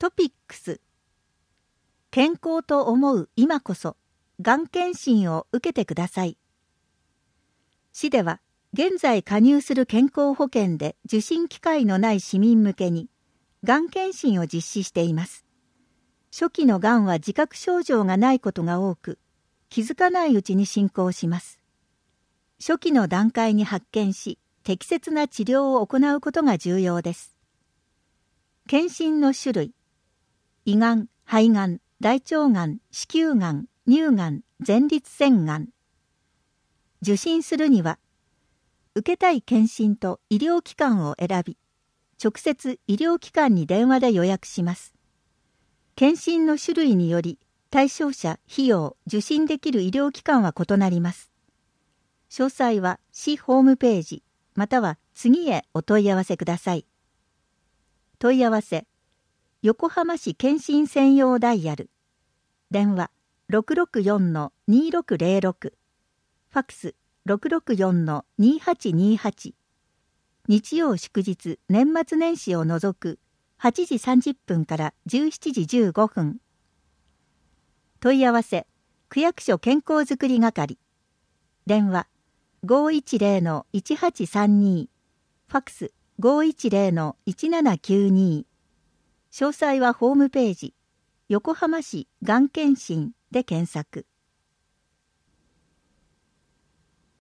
トピックス。健康と思う今こそ、がん検診を受けてください。市では、現在加入する健康保険で受診機会のない市民向けに、がん検診を実施しています。初期のがんは自覚症状がないことが多く、気づかないうちに進行します。初期の段階に発見し、適切な治療を行うことが重要です。検診の種類、胃がん、肺がん、大腸がん、子宮がん、乳がん、前立腺がん。受診するには、受けたい検診と医療機関を選び、直接医療機関に電話で予約します。検診の種類により、対象者、費用、受診できる医療機関は異なります。詳細は市ホームページ、または次へお問い合わせください。問い合わせ、横浜市検診専用ダイヤル、電話 664-2606、ファックス 664-2828、日曜祝日年末年始を除く8時30分から17時15分。問い合わせ、区役所健康づくり係、電話 510-1832、ファックス 510-1792。詳細はホームページ、横浜市がん検診で検索。